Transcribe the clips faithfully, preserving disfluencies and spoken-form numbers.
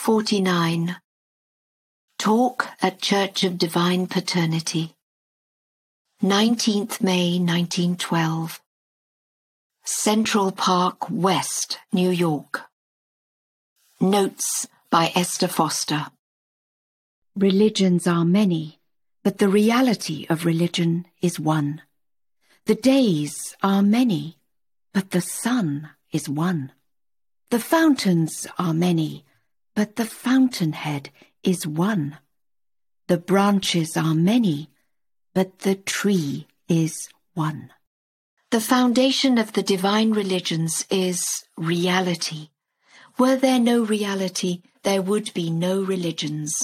forty-nine. Talk at Church of Divine Paternity. nineteenth May nineteen twelve. Central Park, West, New York. Notes by Esther Foster. Religions are many, but the reality of religion is one. The days are many, but the sun is one. The fountains are many, but the fountainhead is one. The branches are many, but the tree is one. The foundation of the divine religions is reality. Were there no reality, there would be no religions.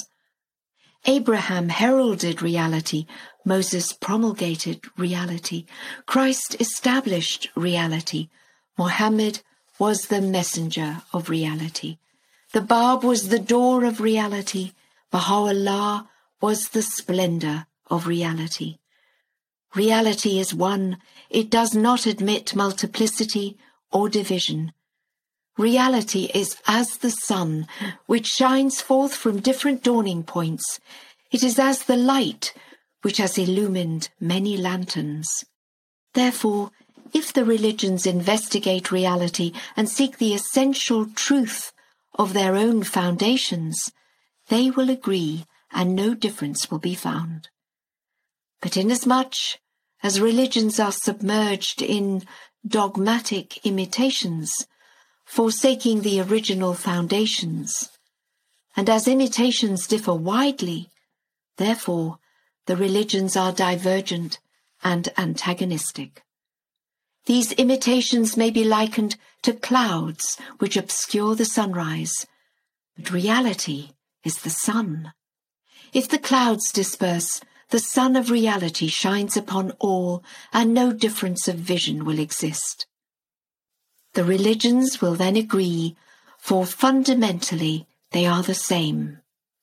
Abraham heralded reality, Moses promulgated reality, Christ established reality, Mohammed was the messenger of reality. The Bab was the door of reality, Baha'u'llah was the splendor of reality. Reality is one, it does not admit multiplicity or division. Reality is as the sun, which shines forth from different dawning points. It is as the light, which has illumined many lanterns. Therefore, if the religions investigate reality and seek the essential truth of their own foundations, they will agree and no difference will be found. But inasmuch as religions are submerged in dogmatic imitations, forsaking the original foundations, and as imitations differ widely, therefore the religions are divergent and antagonistic. These imitations may be likened to clouds which obscure the sunrise, but reality is the sun. If the clouds disperse, the sun of reality shines upon all, and no difference of vision will exist. The religions will then agree, for fundamentally they are the same.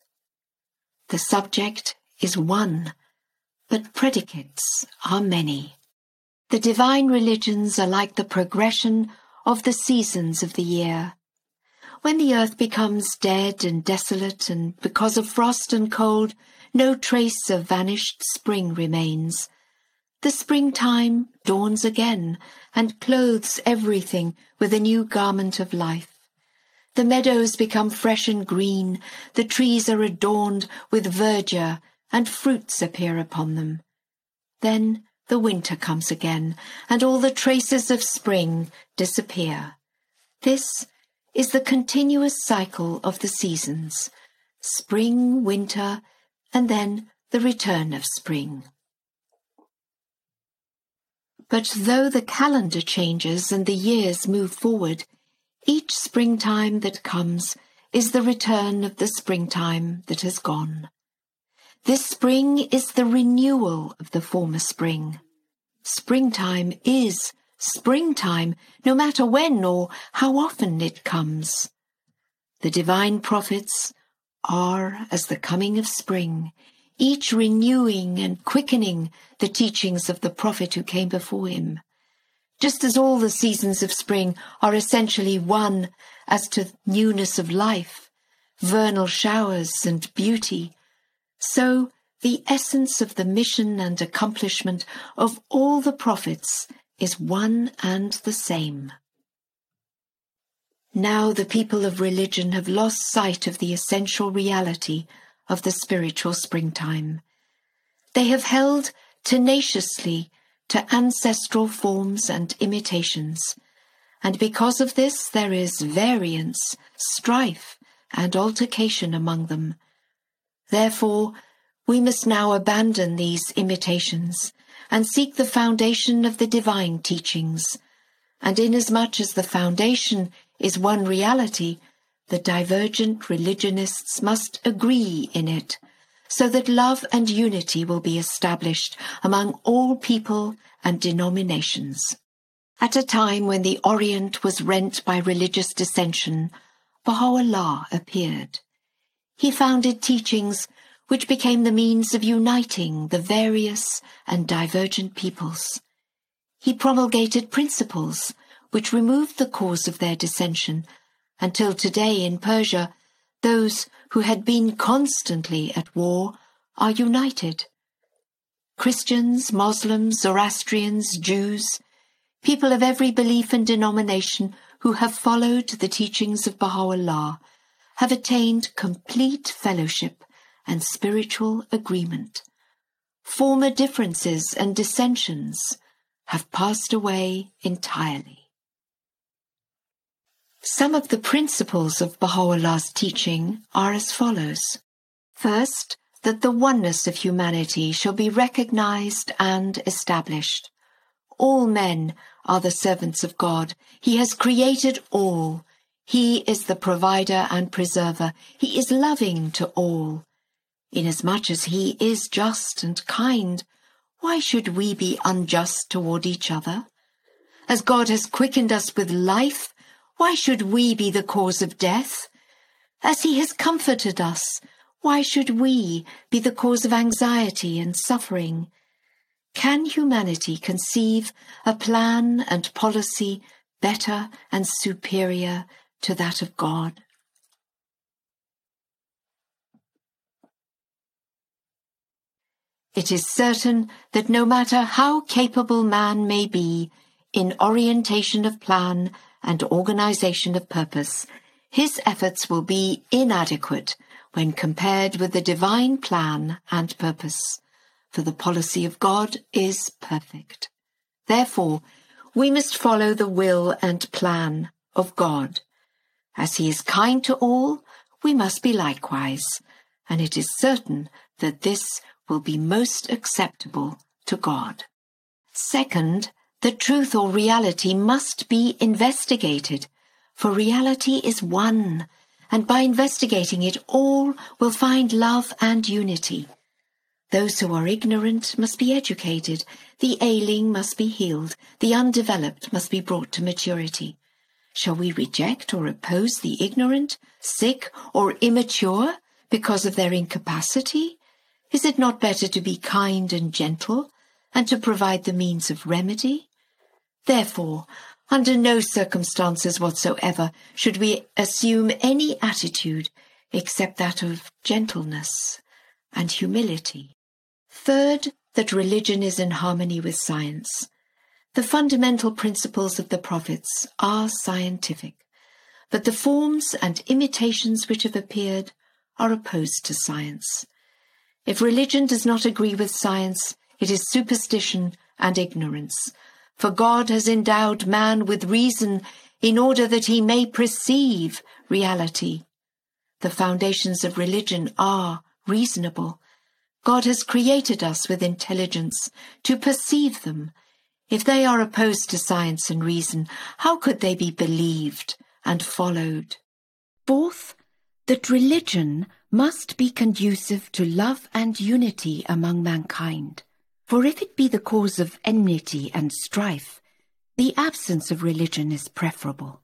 The subject is one, but predicates are many. The divine religions are like the progression of the seasons of the year. When the earth becomes dead and desolate, and because of frost and cold, no trace of vanished spring remains, the springtime dawns again and clothes everything with a new garment of life. The meadows become fresh and green, the trees are adorned with verdure, and fruits appear upon them. Then the winter comes again, and all the traces of spring disappear. This is the continuous cycle of the seasons: spring, winter, and then the return of spring. But though the calendar changes and the years move forward, each springtime that comes is the return of the springtime that has gone. This spring is the renewal of the former spring. Springtime is springtime, no matter when or how often it comes. The divine prophets are as the coming of spring, each renewing and quickening the teachings of the prophet who came before him. Just as all the seasons of spring are essentially one as to newness of life, vernal showers and beauty, so the essence of the mission and accomplishment of all the prophets is one and the same. Now the people of religion have lost sight of the essential reality of the spiritual springtime. They have held tenaciously to ancestral forms and imitations, and because of this there is variance, strife, and altercation among them. Therefore, we must now abandon these imitations and seek the foundation of the divine teachings, and inasmuch as the foundation is one reality, the divergent religionists must agree in it, so that love and unity will be established among all people and denominations. At a time when the Orient was rent by religious dissension, Baha'u'llah appeared. He founded teachings which became the means of uniting the various and divergent peoples. He promulgated principles which removed the cause of their dissension, until today in Persia Those who had been constantly at war are united. Christians, Muslims, Zoroastrians, Jews, people of every belief and denomination who have followed the teachings of Baha'u'llah have attained complete fellowship and spiritual agreement. Former differences and dissensions have passed away entirely. Some of the principles of Baha'u'llah's teaching are as follows. First, that the oneness of humanity shall be recognized and established. All men are the servants of God. He has created all. He is the provider and preserver. He is loving to all. Inasmuch as he is just and kind, why should we be unjust toward each other? As God has quickened us with life, why should we be the cause of death? As he has comforted us, why should we be the cause of anxiety and suffering? Can humanity conceive a plan and policy better and superior to that of God? It is certain that no matter how capable man may be in orientation of plan and organization of purpose, his efforts will be inadequate when compared with the divine plan and purpose, for the policy of God is perfect. Therefore, we must follow the will and plan of God. As he is kind to all, we must be likewise, and it is certain that this will be most acceptable to God. Second, the truth or reality must be investigated, for reality is one, and by investigating it all will find love and unity. Those who are ignorant must be educated, the ailing must be healed, the undeveloped must be brought to maturity. Shall we reject or oppose the ignorant, sick, or immature because of their incapacity? Is it not better to be kind and gentle, and to provide the means of remedy? Therefore, under no circumstances whatsoever should we assume any attitude except that of gentleness and humility. Third, that religion is in harmony with science. The fundamental principles of the prophets are scientific, but the forms and imitations which have appeared are opposed to science. If religion does not agree with science, it is superstition and ignorance, for God has endowed man with reason in order that he may perceive reality. The foundations of religion are reasonable. God has created us with intelligence to perceive them. If they are opposed to science and reason, how could they be believed and followed? Fourth, that religion must be conducive to love and unity among mankind. For if it be the cause of enmity and strife, the absence of religion is preferable.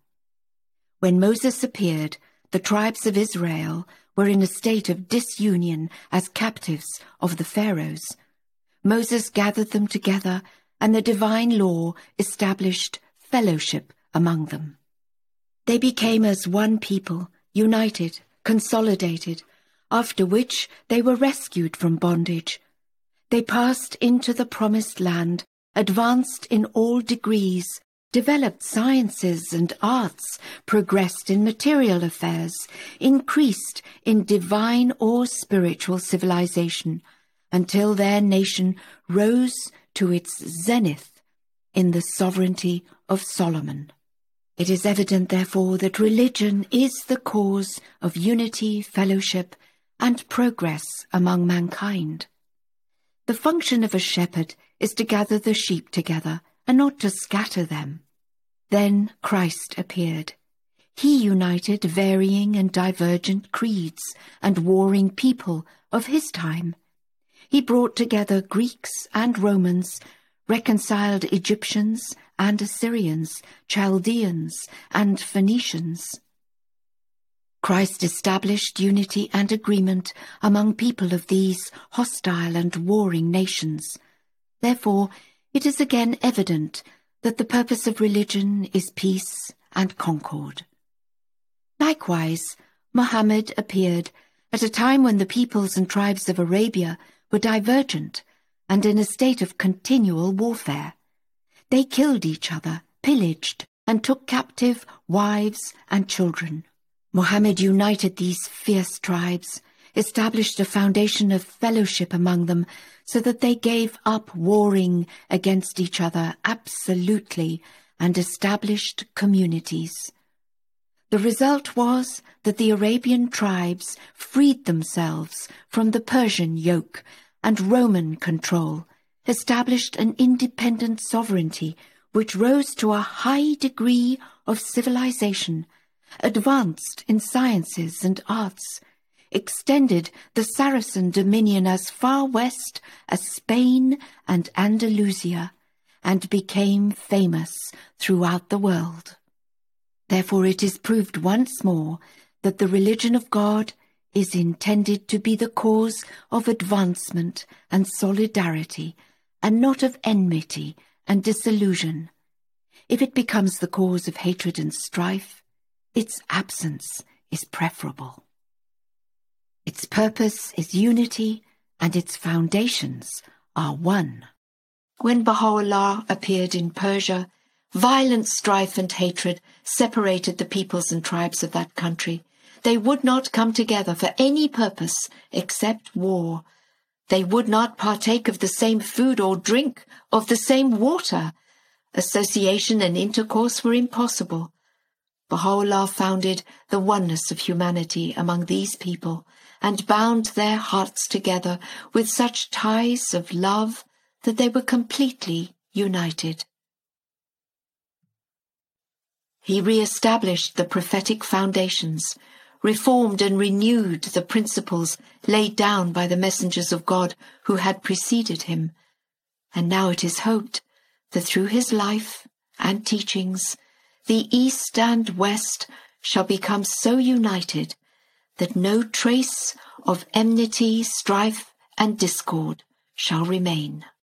When Moses appeared, the tribes of Israel were in a state of disunion as captives of the Pharaohs. Moses gathered them together, and the divine law established fellowship among them. They became as one people, united, consolidated, after which they were rescued from bondage. They passed into the promised land, advanced in all degrees, developed sciences and arts, progressed in material affairs, increased in divine or spiritual civilization, until their nation rose to its zenith in the sovereignty of Solomon. It is evident, therefore, that religion is the cause of unity, fellowship, and progress among mankind. The function of a shepherd is to gather the sheep together and not to scatter them. Then Christ appeared. He united varying and divergent creeds and warring people of his time. He brought together Greeks and Romans, reconciled Egyptians and Assyrians, Chaldeans and Phoenicians. Christ established unity and agreement among people of these hostile and warring nations. Therefore, it is again evident that the purpose of religion is peace and concord. Likewise, Muhammad appeared at a time when the peoples and tribes of Arabia were divergent and in a state of continual warfare. They killed each other, pillaged, and took captive wives and children. Muhammad united these fierce tribes, established a foundation of fellowship among them so that they gave up warring against each other absolutely and established communities. The result was that the Arabian tribes freed themselves from the Persian yoke and Roman control, established an independent sovereignty which rose to a high degree of civilization, advanced in sciences and arts, extended the Saracen dominion as far west as Spain and Andalusia, and became famous throughout the world. Therefore it is proved once more that the religion of God is intended to be the cause of advancement and solidarity, and not of enmity and disillusion. If it becomes the cause of hatred and strife, its absence is preferable. Its purpose is unity, and its foundations are one. When Baha'u'llah appeared in Persia, violent strife and hatred separated the peoples and tribes of that country. They would not come together for any purpose except war. They would not partake of the same food or drink, of the same water. Association and intercourse were impossible. Baha'u'llah founded the oneness of humanity among these people and bound their hearts together with such ties of love that they were completely united. He re-established the prophetic foundations, reformed and renewed the principles laid down by the messengers of God who had preceded him, and now it is hoped that through his life and teachings, the East and West shall become so united that no trace of enmity, strife, and discord shall remain.